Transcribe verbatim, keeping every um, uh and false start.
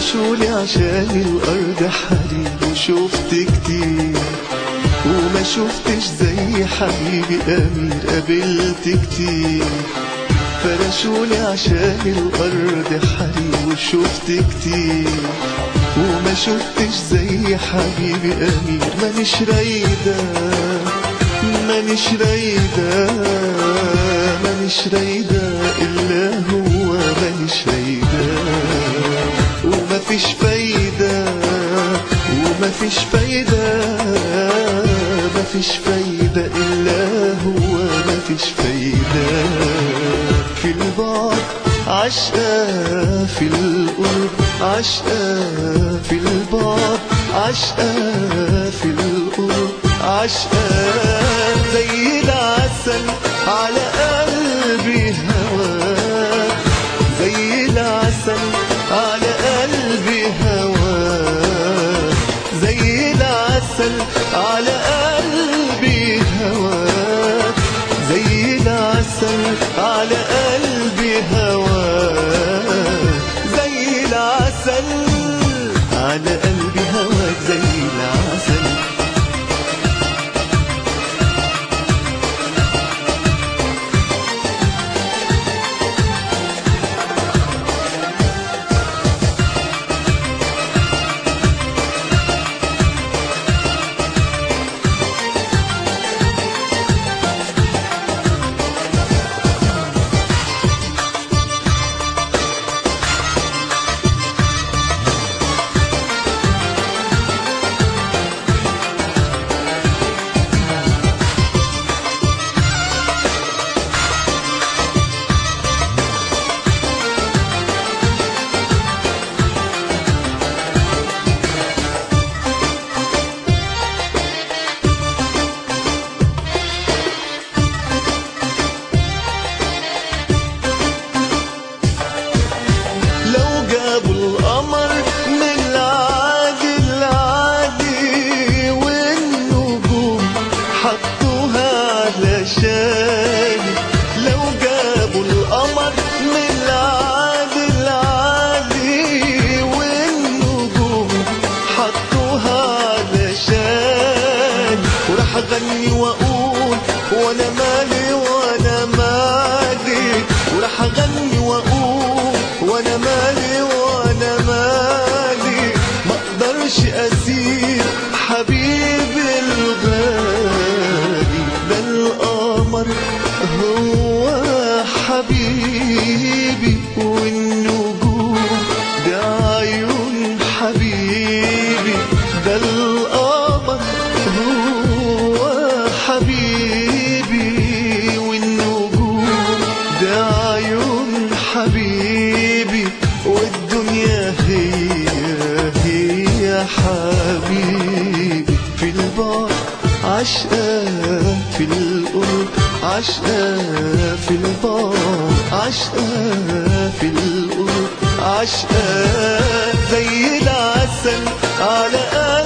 فرشولي عشان الأرض حرير وشفت كتير وما شفتش زي حبيبي أمير، قابلت كتير. فرشولي عشان الأرض حرير وشفت كتير وما شفتش زي حبيبي أمير. مانيش رايدة مانيش رايدة مانيش رايدة إلا هو، مانيش رايدة ومفيش فايدة ومفيش فايدة مفيش فايدة إلا هو، مفيش فايدة. في البعد عشقة، في القرب عشقة، في البعد عشقة، في القرب عشقة. زي العسل على قلبي هواك، زي العسل على قلبي هواك، زي العسل على قلبي هواك، زي العسل على قلبي هواك، زي العسل على قلبي هواك، زي العسل. لو جابوا القمر من العالي العالي والنجوم حطوها علشان، وراح اغني واقول وانا مالي وانا مالي، وراح اغني واقول وانا مالي وانا مالي. ما اقدرش اسيب حبيبي الغالي، ده القمر هو حبيبي والنجوم ده عيون حبيبي، ده القمر هو حبيبي والنجوم ده عيون حبيبي، والدنيا هي هي حبيبي. في البعد عشقة، في القرب عشقة، في البعد عشقة، في القرب عشقة. زي العسل على قلبي